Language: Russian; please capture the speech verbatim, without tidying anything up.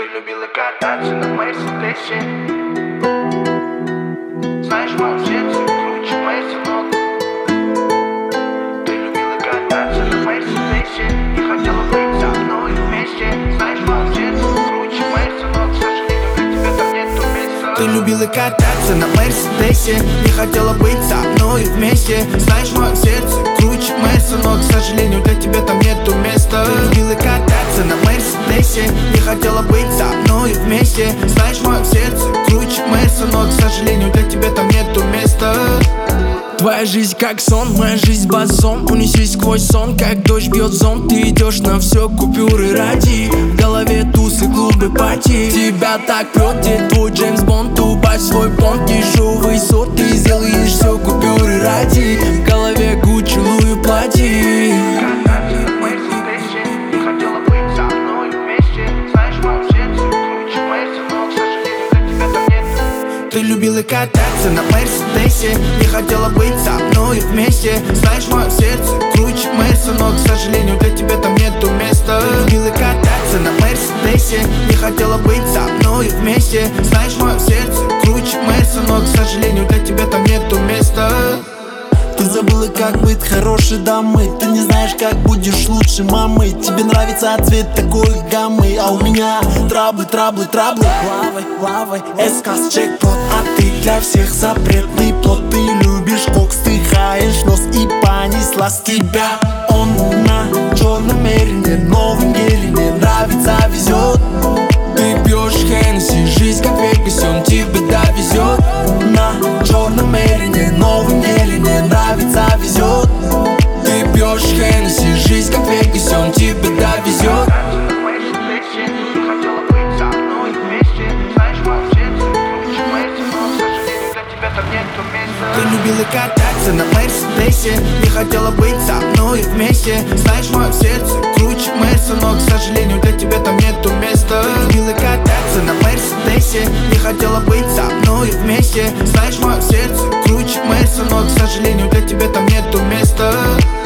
Ты любила кататься на Мерседесе. Знаешь, в моем сердце круче Мерседес. Ты любила кататься на Мерседесе и хотела быть со мной вместе. Знаешь, в моем сердце круче Мерседес, но, к сожалению, для тебя там нету места. Ты любила кататься на Мерседесе и хотела быть со мной вместе. Знаешь, в моем сердце круче Мерседес, но, к сожалению, для тебя там нету места. Ты любила кататься на Мерседесе и хотела быть со мной вместе. Знаешь, в моем сердце круче Мерседес, но, к сожалению, для тебя там нету места. Твоя жизнь как сон, моя жизнь басом. Унесись сквозь сон, как дождь бьет зонт. Ты идешь на все, купюры ради. В голове тусы, клубы, пати. Тебя так прет, где твой Джеймс Бонд. Убавь свой понт, дешевый сорт. Ты сделаешь все, купюры ради. В голове Гуччи, Луи, плати. Ты любила кататься на Мерседесе и хотела быть со мной вместе. Знаешь, в моем сердце круче Мерседес, но, к сожалению, для тебя там нету места. Ты любила кататься на Мерседесе и хотела быть со мной вместе. Знаешь, в моем сердце круче Мерседес, но, к сожалению, для тебя там нету места. Ты забыла, как быть хорошей дамой. Ты не знаешь, как будешь лучше мамой. Тебе нравится цвет такой гаммы, а у меня траблы, траблы, траблы. Лавой, лавой, эсказ, джекпот. А ты для всех запретный плод. Ты любишь кокс, ты хаешь нос и понеслась тебя. Он на черном мерине, новом гелине, нравится, везет. Ты пьешь Хеннесси, жизнь как Вегасе, он тебе довезет. На черном мерине, новом гелине, нравится, везет. Ты пьешь Хеннесси, жизнь как Вегасе, он тебе довезет. Ты любила кататься на Мерседесе и хотела быть со мной вместе. Знаешь, в моем сердце круче Мерседес, но, к сожалению, для тебя там нету места. Ты любила кататься на Мерседесе и хотела быть со мной вместе. Знаешь, в моем сердце круче Мерседес, но, к сожалению, для тебя там нету места.